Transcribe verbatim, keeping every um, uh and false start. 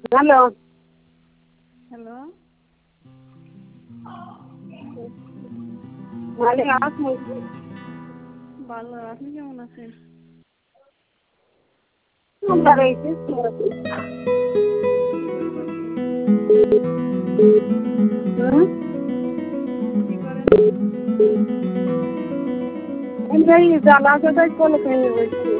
Hello. Hello. ভালো আছেন? ভালো, আপনি কেমন আছেন? কি করে পাচ্ছেন? হুম? কি করেন? এই জ্বালা কোথায় কলে খেয়ে বলছি।